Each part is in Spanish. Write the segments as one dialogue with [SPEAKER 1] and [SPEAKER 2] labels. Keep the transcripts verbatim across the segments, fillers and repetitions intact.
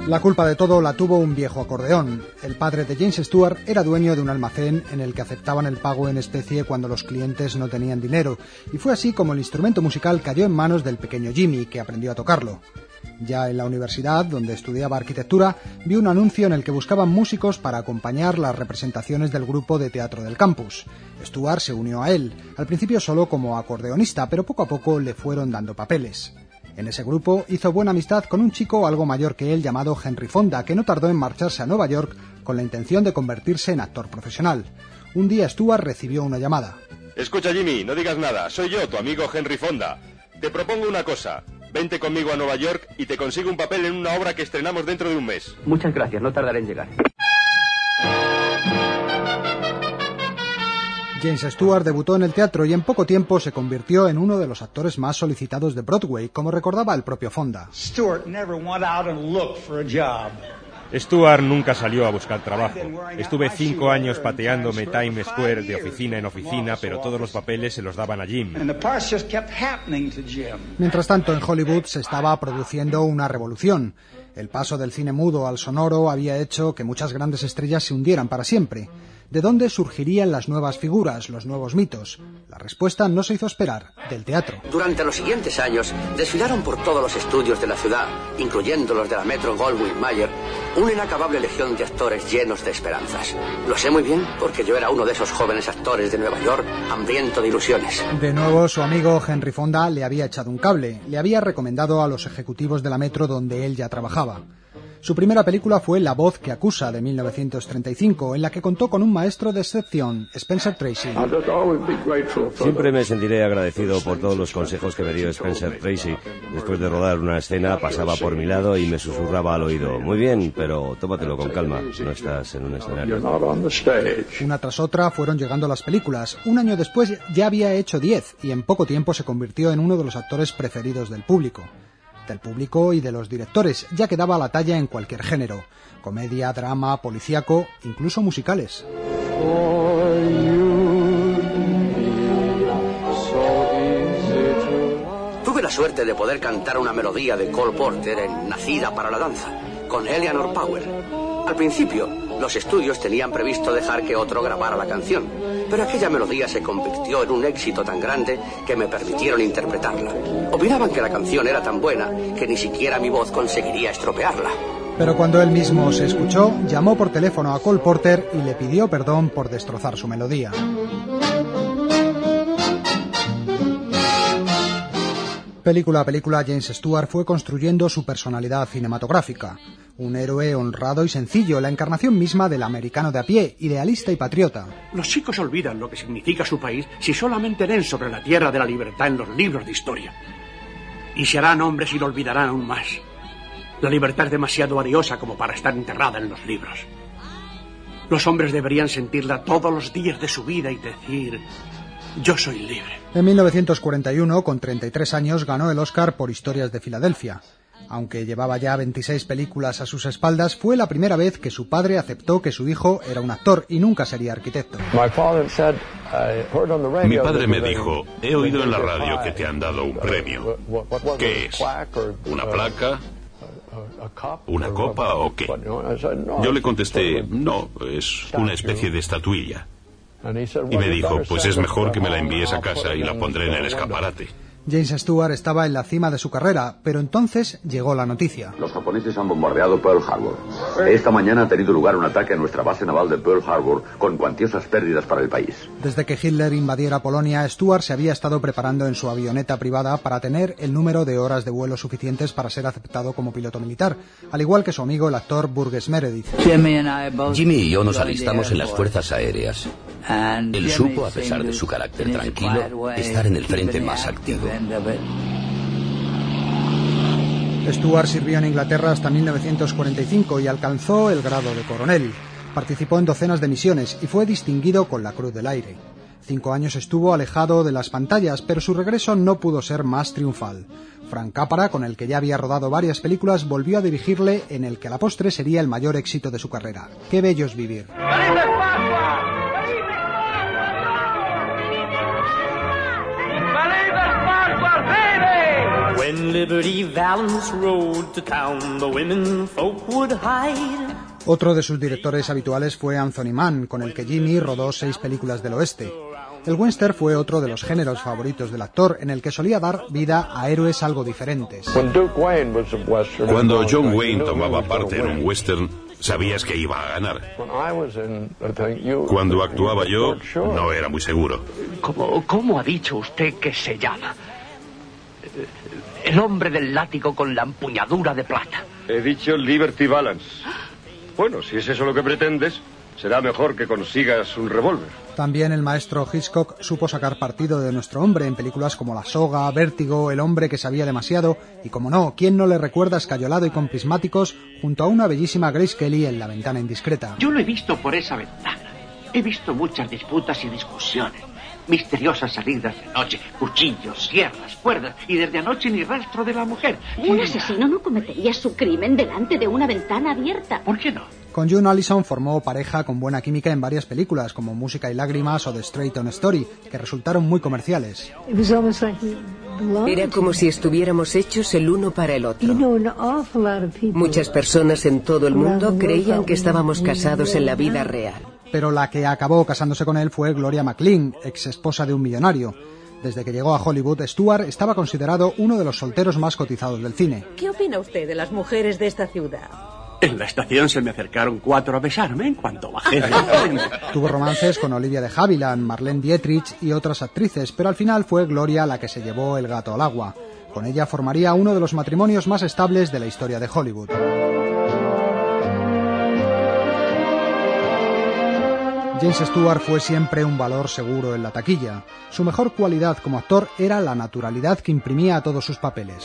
[SPEAKER 1] La culpa de todo la tuvo un viejo acordeón. El padre de James Stewart era dueño de un almacén en el que aceptaban el pago en especie cuando los clientes no tenían dinero, y fue así como el instrumento musical cayó en manos del pequeño Jimmy, que aprendió a tocarlo. Ya en la universidad, donde estudiaba arquitectura, vio un anuncio en el que buscaban músicos para acompañar las representaciones del grupo de teatro del campus. Stewart se unió a él, al principio solo como acordeonista, pero poco a poco le fueron dando papeles. En ese grupo hizo buena amistad con un chico algo mayor que él llamado Henry Fonda, que no tardó en marcharse a Nueva York con la intención de convertirse en actor profesional. Un día Stewart recibió una llamada.
[SPEAKER 2] Escucha, Jimmy, no digas nada. Soy yo, tu amigo Henry Fonda. Te propongo una cosa. Vente conmigo a Nueva York y te consigo un papel en una obra que estrenamos dentro de un mes.
[SPEAKER 3] Muchas gracias, no tardaré en llegar.
[SPEAKER 1] James Stewart debutó en el teatro y en poco tiempo se convirtió en uno de los actores más solicitados de Broadway, como recordaba el propio Fonda.
[SPEAKER 4] Stewart never went out and looked for a job.
[SPEAKER 5] Stewart nunca salió a buscar trabajo. Estuve cinco años pateándome Times Square de oficina en oficina, pero todos los papeles se los daban a Jim.
[SPEAKER 1] Mientras tanto, en Hollywood se estaba produciendo una revolución. El paso del cine mudo al sonoro había hecho que muchas grandes estrellas se hundieran para siempre. ¿De dónde surgirían las nuevas figuras, los nuevos mitos? La respuesta no se hizo esperar, del teatro.
[SPEAKER 6] Durante los siguientes años desfilaron por todos los estudios de la ciudad, incluyendo los de la Metro Goldwyn Mayer, una inacabable legión de actores llenos de esperanzas. Lo sé muy bien porque yo era uno de esos jóvenes actores de Nueva York, hambriento de ilusiones.
[SPEAKER 1] De nuevo, su amigo Henry Fonda le había echado un cable, le había recomendado a los ejecutivos de la Metro donde él ya trabajaba. Su primera película fue La voz que acusa, de mil novecientos treinta y cinco, en la que contó con un maestro de excepción, Spencer Tracy.
[SPEAKER 7] Siempre me sentiré agradecido por todos los consejos que me dio Spencer Tracy. Después de rodar una escena, pasaba por mi lado y me susurraba al oído: muy bien, pero tómatelo con calma, no estás en un escenario.
[SPEAKER 1] Una tras otra fueron llegando las películas. Un año después ya había hecho diez y en poco tiempo se convirtió en uno de los actores preferidos del público. Del público y de los directores, ya que daba la talla en cualquier género: comedia, drama, policíaco, incluso musicales.
[SPEAKER 6] Tuve la suerte de poder cantar una melodía de Cole Porter en Nacida para la danza, con Eleanor Powell. Al principio, los estudios tenían previsto dejar que otro grabara la canción, pero aquella melodía se convirtió en un éxito tan grande que me permitieron interpretarla. Opinaban que la canción era tan buena que ni siquiera mi voz conseguiría estropearla.
[SPEAKER 1] Pero cuando él mismo se escuchó, llamó por teléfono a Cole Porter y le pidió perdón por destrozar su melodía. Película a película, James Stewart fue construyendo su personalidad cinematográfica. Un héroe honrado y sencillo, la encarnación misma del americano de a pie, idealista y patriota.
[SPEAKER 8] Los chicos olvidan lo que significa su país si solamente leen sobre la tierra de la libertad en los libros de historia. Y se harán hombres y lo olvidarán aún más. La libertad es demasiado valiosa como para estar enterrada en los libros. Los hombres deberían sentirla todos los días de su vida y decir: yo soy libre.
[SPEAKER 1] En mil novecientos cuarenta y uno, con treinta y tres años, ganó el Oscar por Historias de Filadelfia. Aunque llevaba ya veintiséis películas a sus espaldas, fue la primera vez que su padre aceptó que su hijo era un actor y nunca sería arquitecto.
[SPEAKER 9] Mi padre me dijo: he oído en la radio que te han dado un premio. ¿Qué es? ¿Una placa? ¿Una copa o qué? Yo le contesté: no, es una especie de estatuilla. Y me dijo: pues es mejor que me la envíes a casa y la pondré en el escaparate.
[SPEAKER 1] James Stewart estaba en la cima de su carrera, pero entonces llegó la noticia.
[SPEAKER 10] Los japoneses han bombardeado Pearl Harbor. Esta mañana ha tenido lugar un ataque a nuestra base naval de Pearl Harbor con cuantiosas pérdidas para el país.
[SPEAKER 1] Desde que Hitler invadiera Polonia, Stewart se había estado preparando en su avioneta privada para tener el número de horas de vuelo suficientes para ser aceptado como piloto militar, al igual que su amigo el actor Burgess Meredith.
[SPEAKER 11] Jimmy y yo nos alistamos en las fuerzas aéreas. Él supo, a pesar de su carácter tranquilo, estar en el frente más activo.
[SPEAKER 1] Stewart sirvió en Inglaterra hasta mil novecientos cuarenta y cinco y alcanzó el grado de coronel. Participó en docenas de misiones y fue distinguido con la Cruz del Aire. Cinco años estuvo alejado de las pantallas, pero su regreso no pudo ser más triunfal. Frank Capra, con el que ya había rodado varias películas, volvió a dirigirle en el que a la postre sería el mayor éxito de su carrera. ¡Qué bello es vivir! Otro de sus directores habituales fue Anthony Mann, con el que Jimmy rodó seis películas del oeste. El western fue otro de los géneros favoritos del actor, en el que solía dar vida a héroes algo diferentes.
[SPEAKER 9] Cuando John Wayne tomaba parte en un western, sabías que iba a ganar. Cuando actuaba yo, no era muy seguro.
[SPEAKER 3] ¿Cómo, cómo ha dicho usted que se llama? El hombre del látigo con la empuñadura de plata.
[SPEAKER 12] He dicho Liberty Balance. Bueno, si es eso lo que pretendes, será mejor que consigas un revólver.
[SPEAKER 1] También el maestro Hitchcock supo sacar partido de nuestro hombre en películas como La soga, Vértigo, El hombre que sabía demasiado y, como no, ¿quién no le recuerda escayolado y con prismáticos junto a una bellísima Grace Kelly en La ventana indiscreta?
[SPEAKER 3] Yo lo he visto por esa ventana. He visto muchas disputas y discusiones. Misteriosas salidas de noche, cuchillos, sierras, cuerdas, y desde anoche ni rastro de la mujer.
[SPEAKER 13] Un asesino no cometería su crimen delante de una ventana abierta.
[SPEAKER 3] ¿Por qué no?
[SPEAKER 1] Con June Allison formó pareja con buena química en varias películas, como Música y lágrimas o The Straight On Story, que resultaron muy comerciales.
[SPEAKER 14] Era como si estuviéramos hechos el uno para el otro. Muchas personas en todo el mundo creían que estábamos casados en la vida real.
[SPEAKER 1] Pero la que acabó casándose con él fue Gloria McLean, ex esposa de un millonario. Desde que llegó a Hollywood, Stewart estaba considerado uno de los solteros más cotizados del cine.
[SPEAKER 15] ¿Qué opina usted de las mujeres de esta ciudad?
[SPEAKER 8] En la estación se me acercaron cuatro a besarme en cuanto bajé del tren.
[SPEAKER 1] Tuvo romances con Olivia de Havilland, Marlene Dietrich y otras actrices, pero al final fue Gloria la que se llevó el gato al agua. Con ella formaría uno de los matrimonios más estables de la historia de Hollywood. James Stewart fue siempre un valor seguro en la taquilla. Su mejor cualidad como actor era la naturalidad que imprimía a todos sus papeles.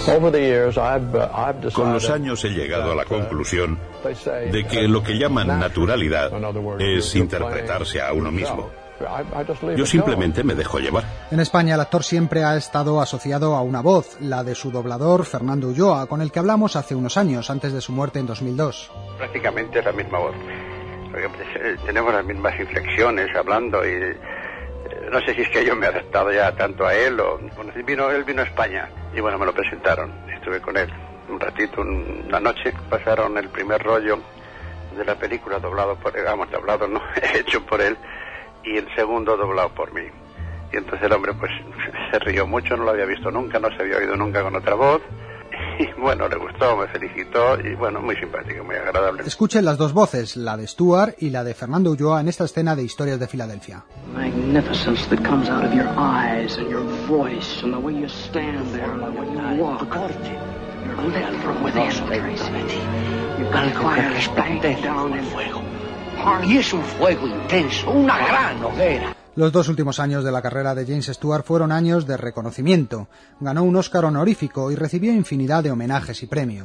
[SPEAKER 9] Con los años he llegado a la conclusión de que lo que llaman naturalidad es interpretarse a uno mismo. Yo simplemente me dejo llevar.
[SPEAKER 1] En España el actor siempre ha estado asociado a una voz, la de su doblador Fernando Ulloa, con el que hablamos hace unos años, antes de su muerte en dos mil dos.
[SPEAKER 16] Prácticamente es la misma voz. Tenemos las mismas inflexiones hablando y no sé si es que yo me he adaptado ya tanto a él o bueno, vino, él vino a España y bueno, me lo presentaron, estuve con él un ratito, una noche, pasaron el primer rollo de la película doblado por él, vamos, doblado no, hecho por él, y el segundo doblado por mí. Y entonces el hombre pues se rió mucho, no lo había visto nunca, no se había oído nunca con otra voz. Y bueno, le gustó, me felicitó y bueno, muy simpático, muy agradable.
[SPEAKER 1] Escuchen las dos voces, la de Stewart y la de Fernando Ulloa en esta escena de Historias de Filadelfia.
[SPEAKER 17] Magnificence that comes out of your eyes and your voice and the way you stand there and the way you walk. You're lit from within, Tracy. You've got a fire resplandent down in fuego. Y es un fuego intenso, una gran hoguera.
[SPEAKER 1] Los dos últimos años de la carrera de James Stewart fueron años de reconocimiento. Ganó un Oscar honorífico y recibió infinidad de homenajes y premios.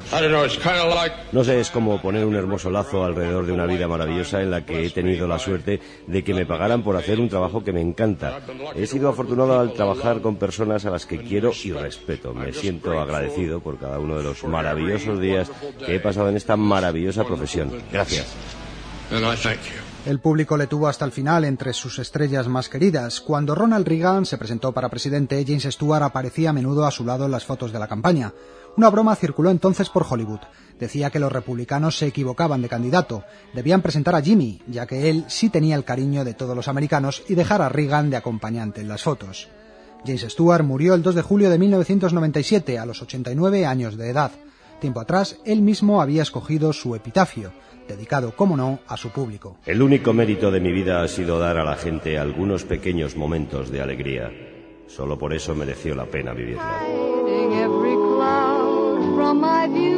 [SPEAKER 7] No sé, es como poner un hermoso lazo alrededor de una vida maravillosa en la que he tenido la suerte de que me pagaran por hacer un trabajo que me encanta. He sido afortunado al trabajar con personas a las que quiero y respeto. Me siento agradecido por cada uno de los maravillosos días que he pasado en esta maravillosa profesión. Gracias.
[SPEAKER 1] El público le tuvo hasta el final entre sus estrellas más queridas. Cuando Ronald Reagan se presentó para presidente, James Stewart aparecía a menudo a su lado en las fotos de la campaña. Una broma circuló entonces por Hollywood. Decía que los republicanos se equivocaban de candidato. Debían presentar a Jimmy, ya que él sí tenía el cariño de todos los americanos, y dejar a Reagan de acompañante en las fotos. James Stewart murió el dos de julio de mil novecientos noventa y siete, a los ochenta y nueve años de edad. Tiempo atrás, él mismo había escogido su epitafio, dedicado, como no, a su público.
[SPEAKER 7] El único mérito de mi vida ha sido dar a la gente algunos pequeños momentos de alegría. Solo por eso mereció la pena vivirla.